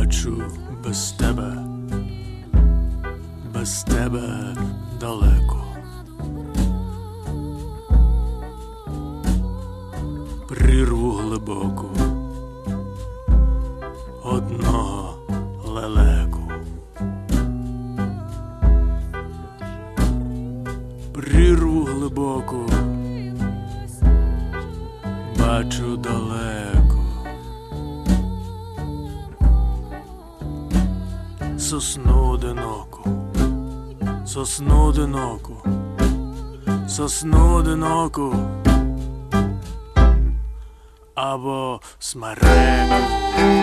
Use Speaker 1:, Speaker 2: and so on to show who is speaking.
Speaker 1: бачу без тебе далеко. Прірву глибоку одного лелеку. Прірву глибоку бачу далеко. Сосну одиноку, сосну одиноку, сосну одиноку, або смереку.